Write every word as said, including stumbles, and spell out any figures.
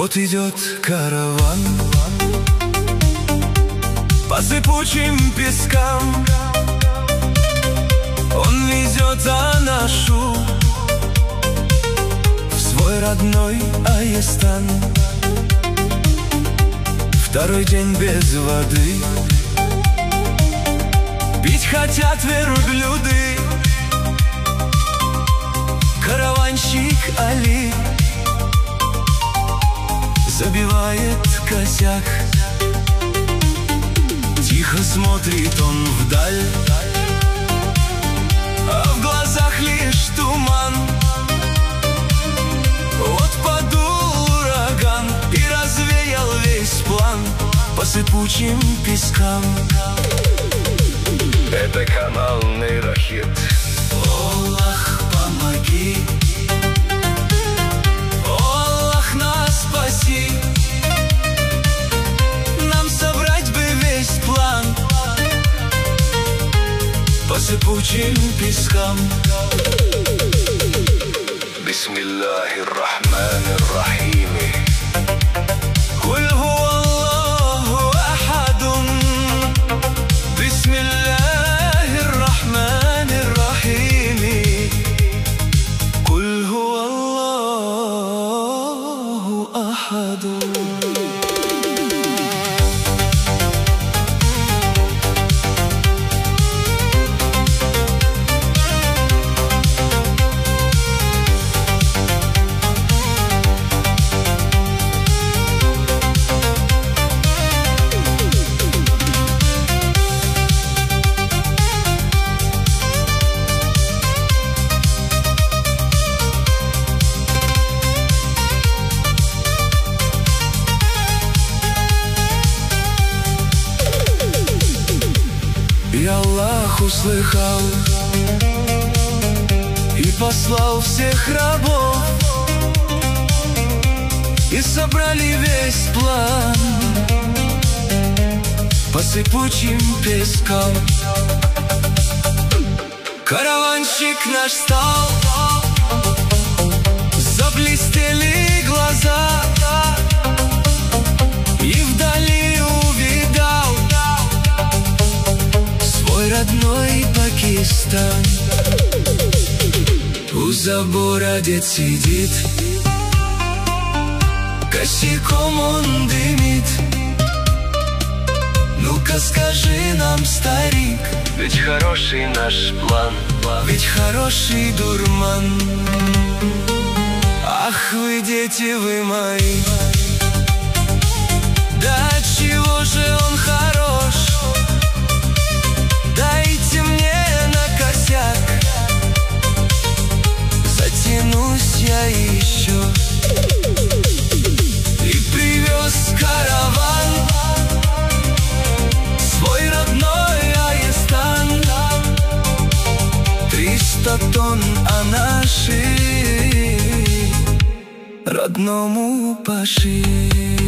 Вот идет караван по сыпучим пескам. Он везет Анашу в свой родной Айестан. Второй день без воды, пить хотят верблюды. Караванщик Али забивает косяк. Тихо смотрит он вдаль, а в глазах лишь туман. Вот подул ураган и развеял весь план по сыпучим пескам. Это канал Нейрохит. Аллах, помоги, Аллах, нас спаси. Нам собрать бы весь план по сыпучим пескам. Бисмиллахир-рахманир-рахим. Куль хуа Аллаху ахадун. Бисмиллахир-рахманир-рахим. Куль хуа Аллаху ахадун. И Аллах услыхал и послал всех рабов, и собрали весь план по сыпучим пескам. Караванщик наш стал, заблестели глаза, и вдали увидал свой родной Пакистан. У забора дед сидит, косяком он дымит. Ну-ка скажи нам, старик, ведь хороший наш план, ведь хороший дурман. Ах вы, дети вы мои, да отчего же он хорош? Дайте мне на косяк, затянусь я еще. И привез караван свой родной Айестан. Триста тонн анаши родному Паши.